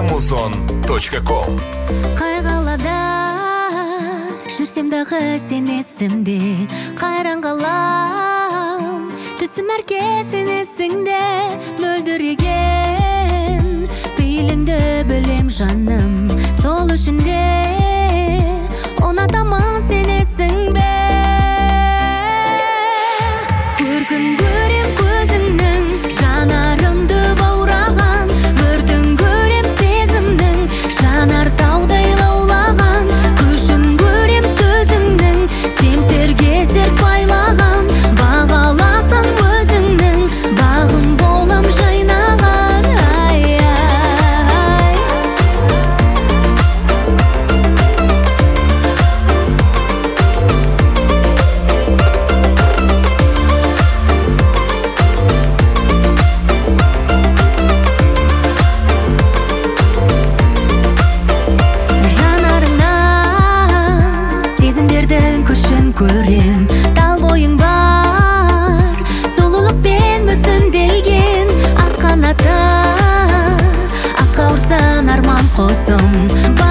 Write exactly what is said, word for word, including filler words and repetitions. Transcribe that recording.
музон точка ком. Қайғалада жүрсем дағы сен есімде, қайран қалам түсім әркесін есіңде. Мөлдіреген пейіліңді білем жаным, сол үшінде ұнатамын сен есің бе. Көркін көрем көзіңнің, жанарымды баураған, өртін көрем сезімнің, жанар таудай лаулаған. Күшін көрем сөзіңнің, семсерге серт байлаған, бағаласаң өзіңнің, бағым болам жайнаған. Ай, ай. Жанарыңнан сезімдердің күшін көрем, тал бойың бар, сұлулықпен мүсінделген. Ақ қанаты, ақ қауырсын арман қосым.